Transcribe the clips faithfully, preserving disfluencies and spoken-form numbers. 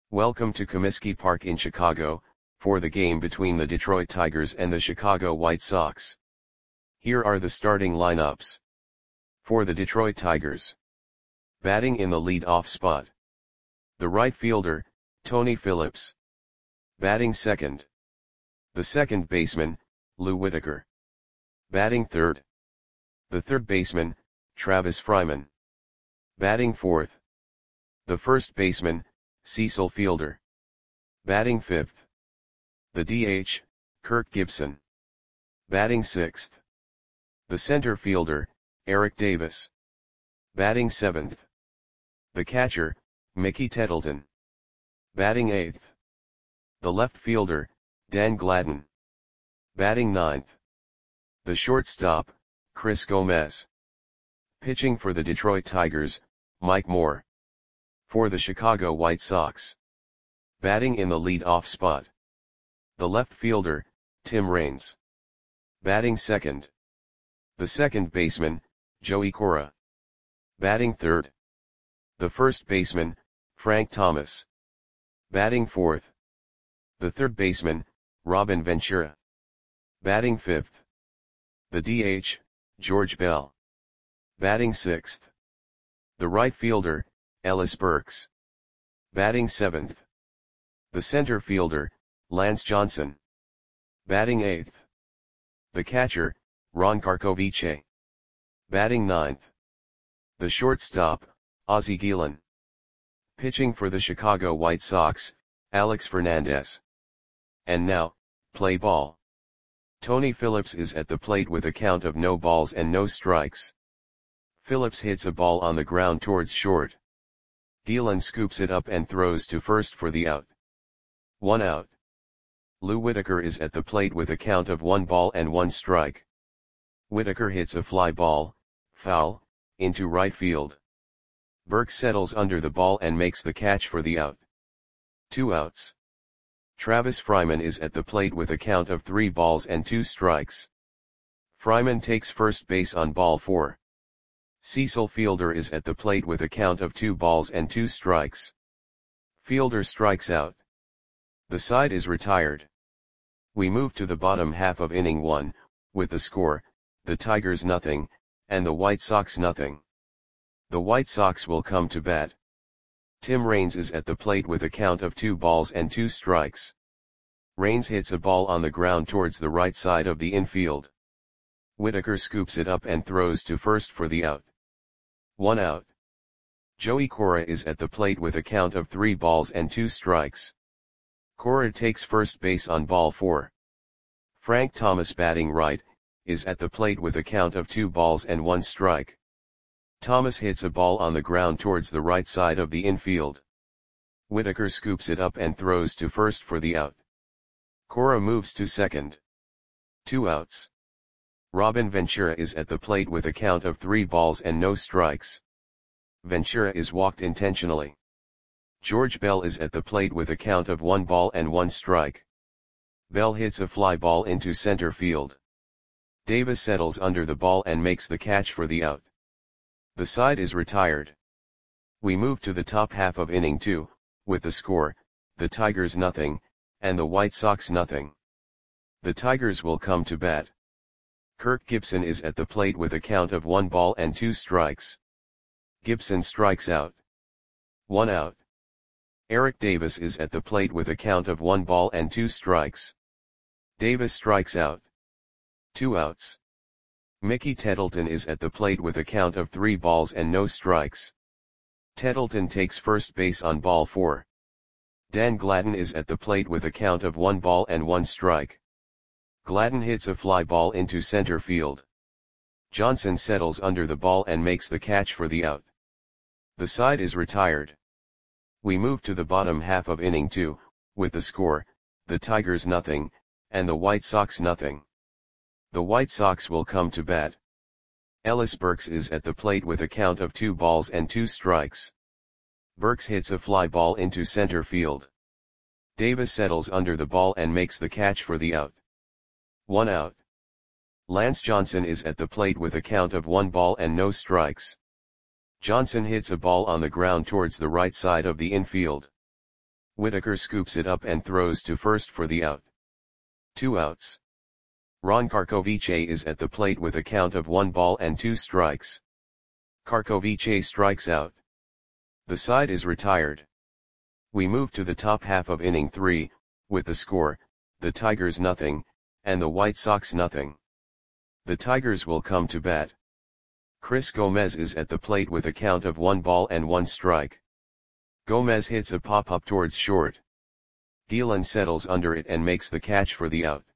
Welcome to Comiskey Park in Chicago, for the game between the Detroit Tigers and the Chicago White Sox. Here are the starting lineups. For the Detroit Tigers. Batting in the lead-off spot. The right fielder, Tony Phillips. Batting second. The second baseman, Lou Whitaker. Batting third. The third baseman, Travis Fryman. Batting fourth. The first baseman, Cecil Fielder. Batting fifth. The D H, Kirk Gibson. Batting sixth. The center fielder, Eric Davis. Batting seventh. The catcher, Mickey Tettleton. Batting eighth. The left fielder, Dan Gladden. Batting ninth. The shortstop, Chris Gomez. Pitching for the Detroit Tigers, Mike Moore. For the Chicago White Sox. Batting in the lead-off spot. The left fielder, Tim Raines. Batting second. The second baseman, Joey Cora. Batting third. The first baseman, Frank Thomas. Batting fourth. The third baseman, Robin Ventura. Batting fifth. The D H, George Bell. Batting sixth. The right fielder, Ellis Burks. Batting seventh. The center fielder, Lance Johnson. Batting eighth. The catcher, Ron Karkovice. Batting ninth. The shortstop, Ozzie Guillen. Pitching for the Chicago White Sox, Alex Fernandez. And now, play ball. Tony Phillips is at the plate with a count of no balls and no strikes. Phillips hits a ball on the ground towards short. Guillen scoops it up and throws to first for the out. One out. Lou Whitaker is at the plate with a count of one ball and one strike. Whitaker hits a fly ball, foul, into right field. Burks settles under the ball and makes the catch for the out. Two outs. Travis Fryman is at the plate with a count of three balls and two strikes. Fryman takes first base on ball four. Cecil Fielder is at the plate with a count of two balls and two strikes. Fielder strikes out. The side is retired. We move to the bottom half of inning one, with the score, the Tigers nothing, and the White Sox nothing. The White Sox will come to bat. Tim Raines is at the plate with a count of two balls and two strikes. Raines hits a ball on the ground towards the right side of the infield. Whitaker scoops it up and throws to first for the out. One out. Joey Cora is at the plate with a count of three balls and two strikes. Cora takes first base on ball four. Frank Thomas, batting right, is at the plate with a count of two balls and one strike. Thomas hits a ball on the ground towards the right side of the infield. Whitaker scoops it up and throws to first for the out. Cora moves to second. Two outs. Robin Ventura is at the plate with a count of three balls and no strikes. Ventura is walked intentionally. George Bell is at the plate with a count of one ball and one strike. Bell hits a fly ball into center field. Davis settles under the ball and makes the catch for the out. The side is retired. We move to the top half of inning two, with the score, the Tigers nothing, and the White Sox nothing. The Tigers will come to bat. Kirk Gibson is at the plate with a count of one ball and two strikes. Gibson strikes out. One out. Eric Davis is at the plate with a count of one ball and two strikes. Davis strikes out. Two outs. Mickey Tettleton is at the plate with a count of three balls and no strikes. Tettleton takes first base on ball four. Dan Gladden is at the plate with a count of one ball and one strike. Gladden hits a fly ball into center field. Johnson settles under the ball and makes the catch for the out. The side is retired. We move to the bottom half of inning two, with the score, the Tigers nothing, and the White Sox nothing. The White Sox will come to bat. Ellis Burks is at the plate with a count of two balls and two strikes. Burks hits a fly ball into center field. Davis settles under the ball and makes the catch for the out. One out. Lance Johnson is at the plate with a count of one ball and no strikes. Johnson hits a ball on the ground towards the right side of the infield. Whitaker scoops it up and throws to first for the out. Two outs. Ron Karkovice is at the plate with a count of one ball and two strikes. Karkovice strikes out. The side is retired. We move to the top half of inning three, with the score, the Tigers nothing, and the White Sox nothing. The Tigers will come to bat. Chris Gomez is at the plate with a count of one ball and one strike. Gomez hits a pop-up towards short. Gielan settles under it and makes the catch for the out.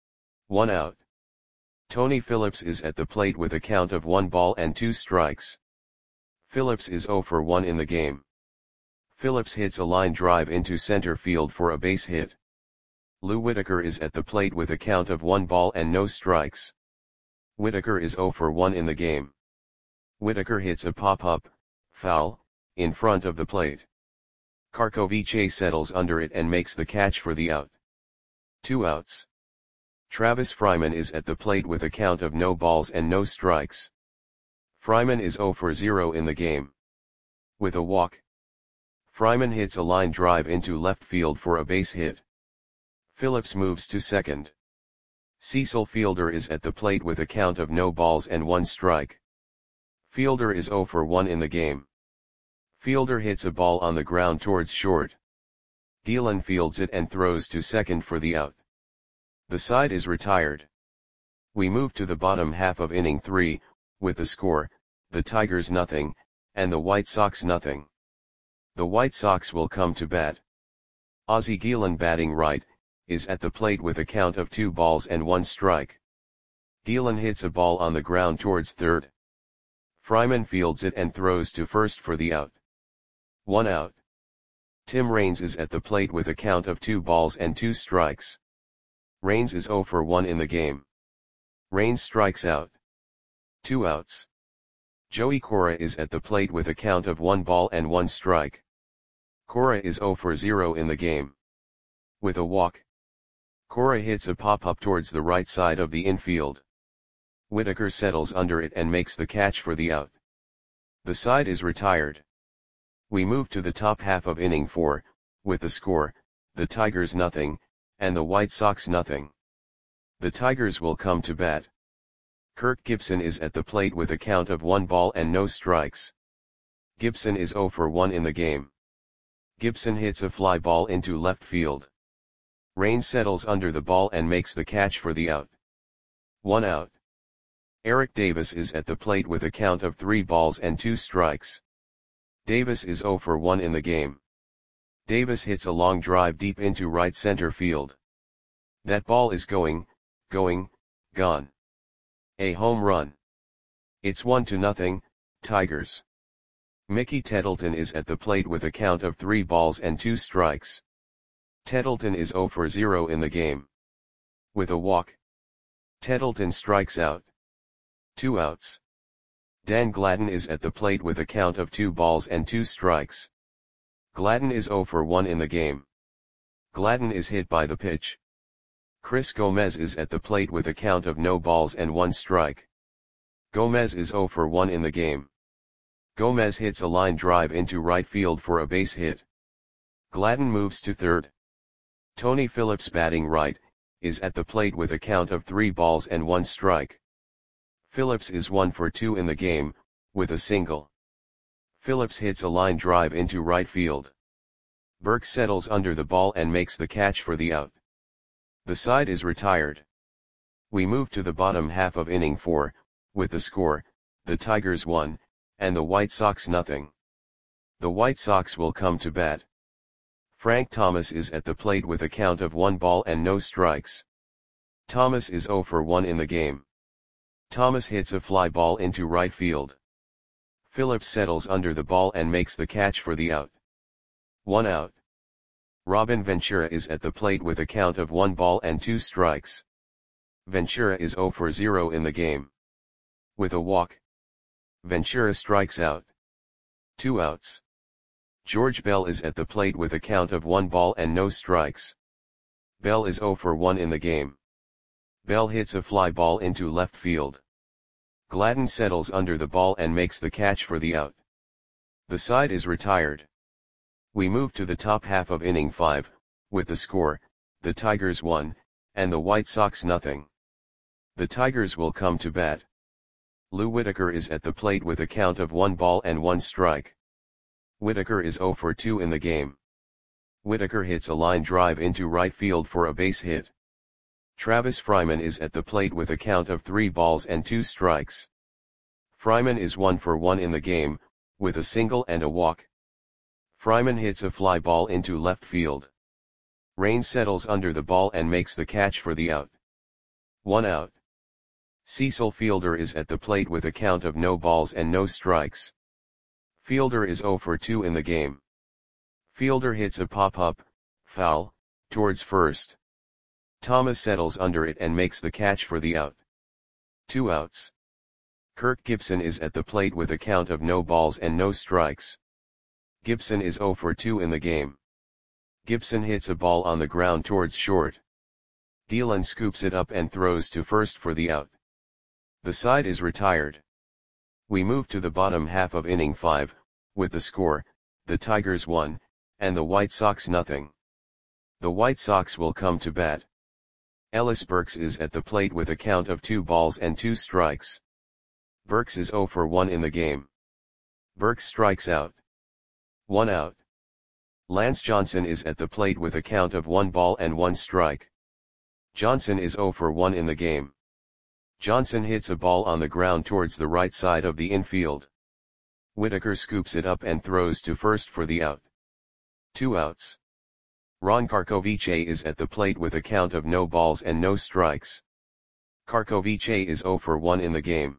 One out. Tony Phillips is at the plate with a count of one ball and two strikes. Phillips is oh for one in the game. Phillips hits a line drive into center field for a base hit. Lou Whitaker is at the plate with a count of one ball and no strikes. Whitaker is oh for one in the game. Whitaker hits a pop-up, foul, in front of the plate. Karkovice settles under it and makes the catch for the out. Two outs. Travis Fryman is at the plate with a count of no balls and no strikes. Fryman is oh for zero in the game. With a walk. Fryman hits a line drive into left field for a base hit. Phillips moves to second. Cecil Fielder is at the plate with a count of no balls and one strike. Fielder is oh for one in the game. Fielder hits a ball on the ground towards short. Gielan fields it and throws to second for the out. The side is retired. We move to the bottom half of inning three, with the score, the Tigers nothing, and the White Sox nothing. The White Sox will come to bat. Ozzie Gielan, batting right, is at the plate with a count of two balls and one strike. Gielan hits a ball on the ground towards third. Fryman fields it and throws to first for the out. One out. Tim Raines is at the plate with a count of two balls and two strikes. Raines is oh for one in the game. Raines strikes out. Two outs. Joey Cora is at the plate with a count of one ball and one strike. Cora is oh for zero in the game. With a walk. Cora hits a pop-up towards the right side of the infield. Whitaker settles under it and makes the catch for the out. The side is retired. We move to the top half of inning four, with the score, the Tigers nothing, and the White Sox nothing. The Tigers will come to bat. Kirk Gibson is at the plate with a count of one ball and no strikes. Gibson is oh for one in the game. Gibson hits a fly ball into left field. Raines settles under the ball and makes the catch for the out. One out. Eric Davis is at the plate with a count of three balls and two strikes. Davis is oh for one in the game. Davis hits a long drive deep into right center field. That ball is going, going, gone. A home run. It's one to nothing, Tigers. Mickey Tettleton is at the plate with a count of three balls and two strikes. Tettleton is oh for zero in the game. With a walk. Tettleton strikes out. Two outs. Dan Gladden is at the plate with a count of two balls and two strikes. Gladden is oh for one in the game. Gladden is hit by the pitch. Chris Gomez is at the plate with a count of no balls and one strike. Gomez is oh for one in the game. Gomez hits a line drive into right field for a base hit. Gladden moves to third. Tony Phillips, batting right, is at the plate with a count of three balls and one strike. Phillips is one for two in the game, with a single. Phillips hits a line drive into right field. Burke settles under the ball and makes the catch for the out. The side is retired. We move to the bottom half of inning four, with the score, the Tigers one, and the White Sox nothing. The White Sox will come to bat. Frank Thomas is at the plate with a count of one ball and no strikes. Thomas is oh for one in the game. Thomas hits a fly ball into right field. Phillips settles under the ball and makes the catch for the out. One out. Robin Ventura is at the plate with a count of one ball and two strikes. Ventura is oh for zero in the game. With a walk. Ventura strikes out. Two outs. George Bell is at the plate with a count of one ball and no strikes. Bell is oh for one in the game. Bell hits a fly ball into left field. Gladden settles under the ball and makes the catch for the out. The side is retired. We move to the top half of inning five, with the score, the Tigers one, and the White Sox nothing. The Tigers will come to bat. Lou Whitaker is at the plate with a count of one ball and one strike. Whitaker is oh for two in the game. Whitaker hits a line drive into right field for a base hit. Travis Fryman is at the plate with a count of three balls and two strikes. Fryman is one for one in the game, with a single and a walk. Fryman hits a fly ball into left field. Raines settles under the ball and makes the catch for the out. One out. Cecil Fielder is at the plate with a count of no balls and no strikes. Fielder is oh for two in the game. Fielder hits a pop-up, foul, towards first. Thomas settles under it and makes the catch for the out. Two outs. Kirk Gibson is at the plate with a count of no balls and no strikes. Gibson is oh for two in the game. Gibson hits a ball on the ground towards short. Gielan scoops it up and throws to first for the out. The side is retired. We move to the bottom half of inning five, with the score, the Tigers one, and the White Sox nothing. The White Sox will come to bat. Ellis Burks is at the plate with a count of two balls and two strikes. Burks is oh for one in the game. Burks strikes out. One out. Lance Johnson is at the plate with a count of one ball and one strike. Johnson is oh for one in the game. Johnson hits a ball on the ground towards the right side of the infield. Whitaker scoops it up and throws to first for the out. Two outs. Ron Karkovice is at the plate with a count of no balls and no strikes. Karkovice is oh for one in the game.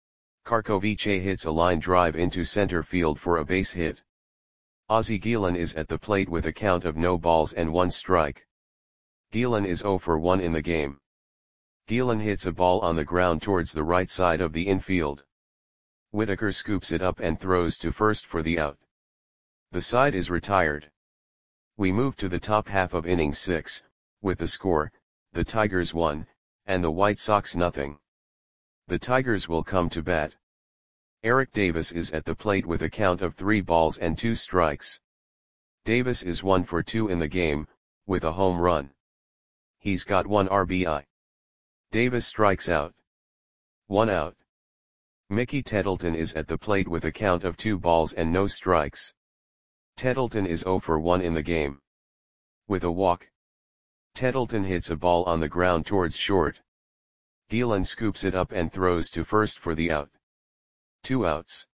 Karkovice hits a line drive into center field for a base hit. Ozzie Gielan is at the plate with a count of no balls and one strike. Gielan is oh for one in the game. Gielan hits a ball on the ground towards the right side of the infield. Whitaker scoops it up and throws to first for the out. The side is retired. We move to the top half of inning six, with the score, the Tigers one, and the White Sox nothing. The Tigers will come to bat. Eric Davis is at the plate with a count of three balls and two strikes. Davis is one for two in the game, with a home run. He's got one R B I. Davis strikes out. One out. Mickey Tettleton is at the plate with a count of two balls and no strikes. Tettleton is oh for one in the game. With a walk. Tettleton hits a ball on the ground towards short. Gielan scoops it up and throws to first for the out. Two outs.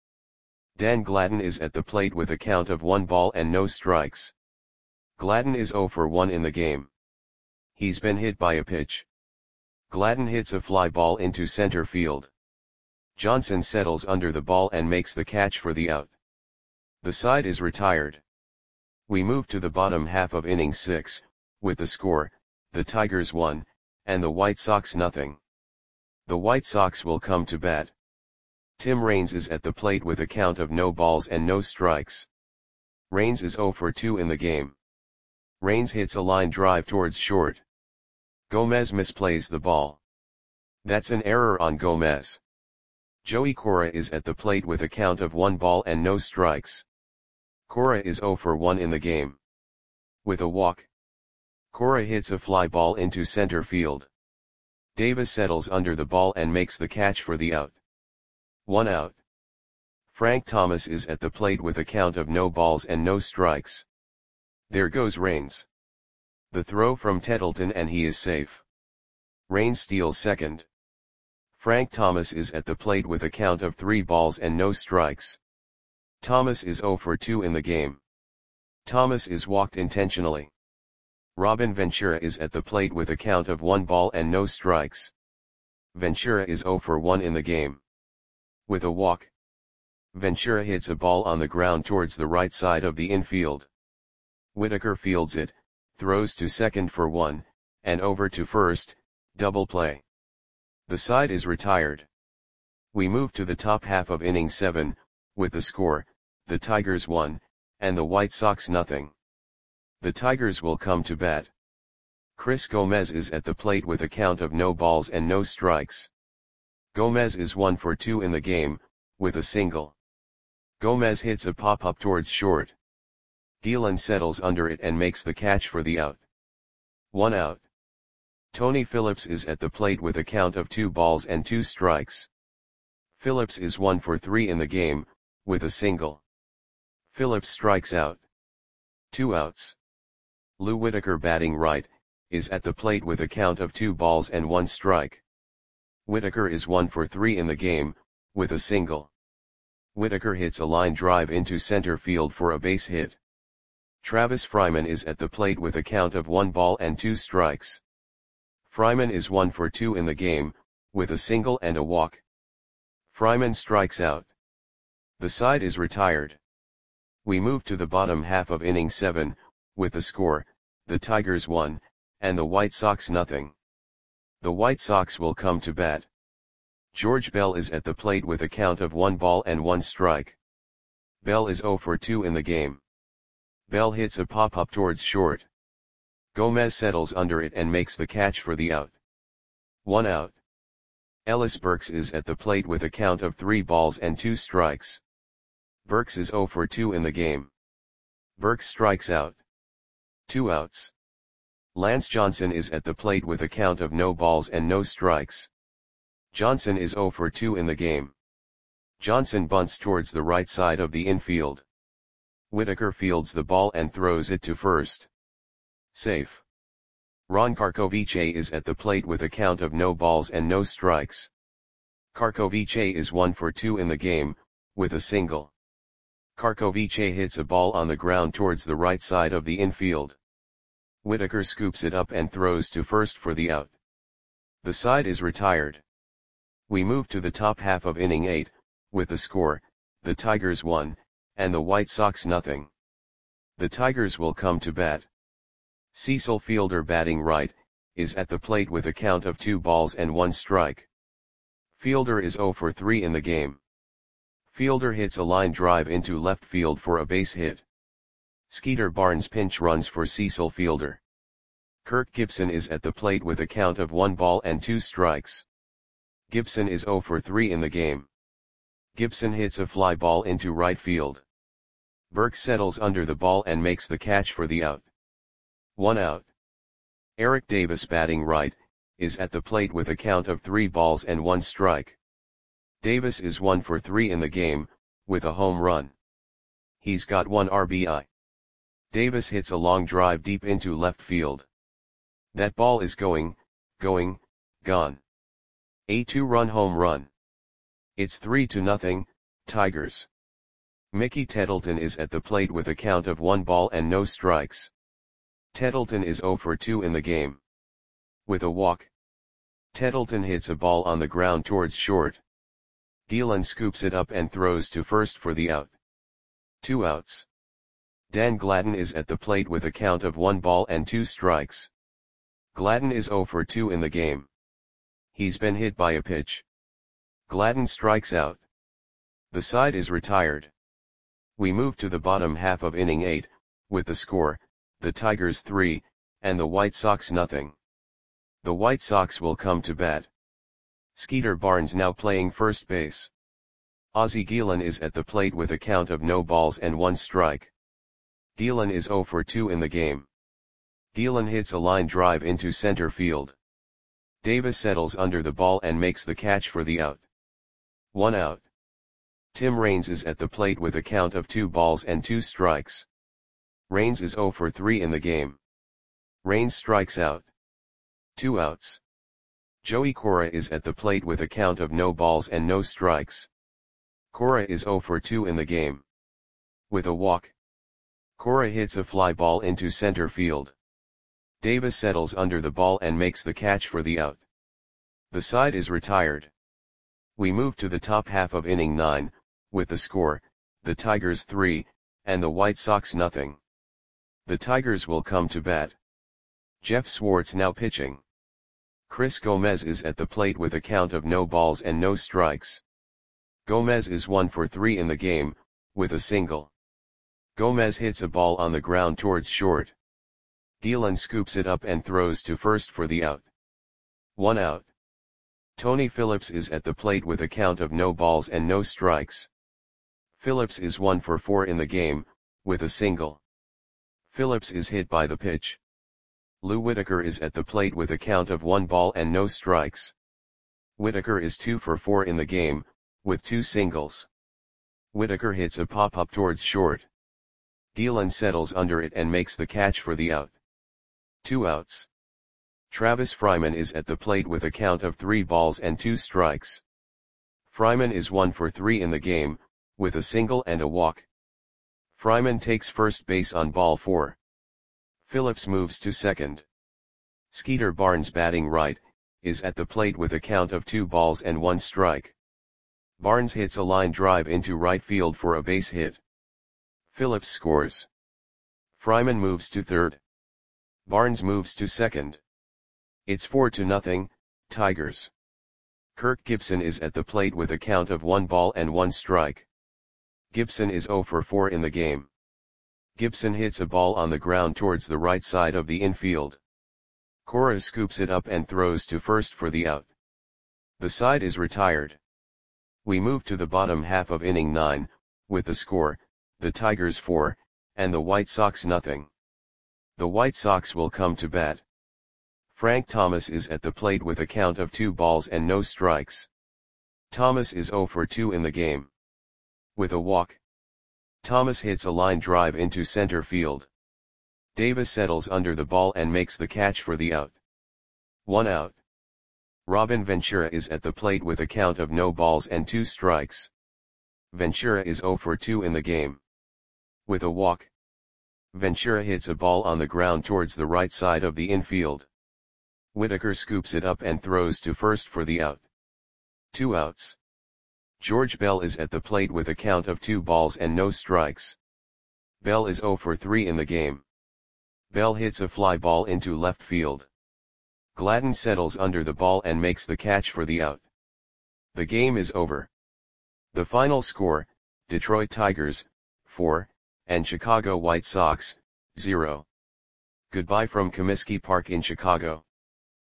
Dan Gladden is at the plate with a count of one ball and no strikes. Gladden is oh for one in the game. He's been hit by a pitch. Gladden hits a fly ball into center field. Johnson settles under the ball and makes the catch for the out. The side is retired. We move to the bottom half of inning six, with the score, the Tigers one, and the White Sox nothing. The White Sox will come to bat. Tim Raines is at the plate with a count of no balls and no strikes. Raines is oh for two in the game. Raines hits a line drive towards short. Gomez misplays the ball. That's an error on Gomez. Joey Cora is at the plate with a count of one ball and no strikes. Cora is oh for one in the game. With a walk. Cora hits a fly ball into center field. Davis settles under the ball and makes the catch for the out. One out. Frank Thomas is at the plate with a count of no balls and no strikes. There goes Raines. The throw from Tettleton and he is safe. Raines steals second. Frank Thomas is at the plate with a count of three balls and no strikes. Thomas is oh for two in the game. Thomas is walked intentionally. Robin Ventura is at the plate with a count of one ball and no strikes. Ventura is oh for one in the game. With a walk. Ventura hits a ball on the ground towards the right side of the infield. Whitaker fields it, throws to second for one, and over to first, double play. The side is retired. We move to the top half of inning seven, with the score, the Tigers one, and the White Sox nothing. The Tigers will come to bat. Chris Gomez is at the plate with a count of no balls and no strikes. Gomez is one for two in the game, with a single. Gomez hits a pop-up towards short. Gielan settles under it and makes the catch for the out. One out. Tony Phillips is at the plate with a count of two balls and two strikes. Phillips is one for three in the game, with a single. Phillips strikes out. Two outs. Lou Whitaker, batting right, is at the plate with a count of two balls and one strike. Whitaker is one for three in the game, with a single. Whitaker hits a line drive into center field for a base hit. Travis Fryman is at the plate with a count of one ball and two strikes. Fryman is one for two in the game, with a single and a walk. Fryman strikes out. The side is retired. We move to the bottom half of inning seven, with the score, the Tigers one, and the White Sox nothing. The White Sox will come to bat. George Bell is at the plate with a count of one ball and one strike. Bell is zero for two in the game. Bell hits a pop-up towards short. Gomez settles under it and makes the catch for the out. One out. Ellis Burks is at the plate with a count of three balls and two strikes. Burks is zero for two in the game. Burks strikes out. Two outs. Lance Johnson is at the plate with a count of no balls and no strikes. Johnson is zero for two in the game. Johnson bunts towards the right side of the infield. Whitaker fields the ball and throws it to first. Safe. Ron Karkovice is at the plate with a count of no balls and no strikes. Karkovice is one for two in the game, with a single. Karkovice hits a ball on the ground towards the right side of the infield. Whitaker scoops it up and throws to first for the out. The side is retired. We move to the top half of inning eight, with the score, the Tigers one, and the White Sox nothing. The Tigers will come to bat. Cecil Fielder, batting right, is at the plate with a count of two balls and one strike. Fielder is zero for three in the game. Fielder hits a line drive into left field for a base hit. Skeeter Barnes pinch runs for Cecil Fielder. Kirk Gibson is at the plate with a count of one ball and two strikes. Gibson is zero for three in the game. Gibson hits a fly ball into right field. Burks settles under the ball and makes the catch for the out. One out. Eric Davis, batting right, is at the plate with a count of three balls and one strike. Davis is one for three in the game, with a home run. He's got one R B I. Davis hits a long drive deep into left field. That ball is going, going, gone. A two-run home run. It's three to nothing, Tigers. Mickey Tettleton is at the plate with a count of one ball and no strikes. Tettleton is zero for two in the game. With a walk. Tettleton hits a ball on the ground towards short. Gielan scoops it up and throws to first for the out. Two outs. Dan Gladden is at the plate with a count of one ball and two strikes. Gladden is zero for two in the game. He's been hit by a pitch. Gladden strikes out. The side is retired. We move to the bottom half of inning eight, with the score, the Tigers three, and the White Sox nothing. The White Sox will come to bat. Skeeter Barnes now playing first base. Ozzie Gielan is at the plate with a count of no balls and one strike. Gielan is zero for two in the game. Gielan hits a line drive into center field. Davis settles under the ball and makes the catch for the out. One out. Tim Raines is at the plate with a count of two balls and two strikes. Raines is zero for three in the game. Raines strikes out. Two outs. Joey Cora is at the plate with a count of no balls and no strikes. Cora is zero for two in the game. With a walk. Cora hits a fly ball into center field. Davis settles under the ball and makes the catch for the out. The side is retired. We move to the top half of inning nine, with the score, the Tigers three, and the White Sox nothing. The Tigers will come to bat. Jeff Swartz now pitching. Chris Gomez is at the plate with a count of no balls and no strikes. Gomez is one for three in the game, with a single. Gomez hits a ball on the ground towards short. Gielan scoops it up and throws to first for the out. One out. Tony Phillips is at the plate with a count of no balls and no strikes. Phillips is one for four in the game, with a single. Phillips is hit by the pitch. Lou Whitaker is at the plate with a count of one ball and no strikes. Whitaker is two for four in the game, with two singles. Whitaker hits a pop-up towards short. Gielan settles under it and makes the catch for the out. Two outs. Travis Fryman is at the plate with a count of three balls and two strikes. Fryman is one for three in the game, with a single and a walk. Fryman takes first base on ball four. Phillips moves to second. Skeeter Barnes, batting right, is at the plate with a count of two balls and one strike. Barnes hits a line drive into right field for a base hit. Phillips scores. Fryman moves to third. Barnes moves to second. It's four to nothing, Tigers. Kirk Gibson is at the plate with a count of one ball and one strike. Gibson is zero for four in the game. Gibson hits a ball on the ground towards the right side of the infield. Cora scoops it up and throws to first for the out. The side is retired. We move to the bottom half of inning nine, with the score, the Tigers four, and the White Sox nothing. The White Sox will come to bat. Frank Thomas is at the plate with a count of two balls and no strikes. Thomas is zero for two in the game. With a walk. Thomas hits a line drive into center field. Davis settles under the ball and makes the catch for the out. One out. Robin Ventura is at the plate with a count of no balls and two strikes. Ventura is zero for two in the game. With a walk. Ventura hits a ball on the ground towards the right side of the infield. Whitaker scoops it up and throws to first for the out. Two outs. George Bell is at the plate with a count of two balls and no strikes. Bell is zero for three in the game. Bell hits a fly ball into left field. Gladden settles under the ball and makes the catch for the out. The game is over. The final score, Detroit Tigers, four, and Chicago White Sox, zero. Goodbye from Comiskey Park in Chicago.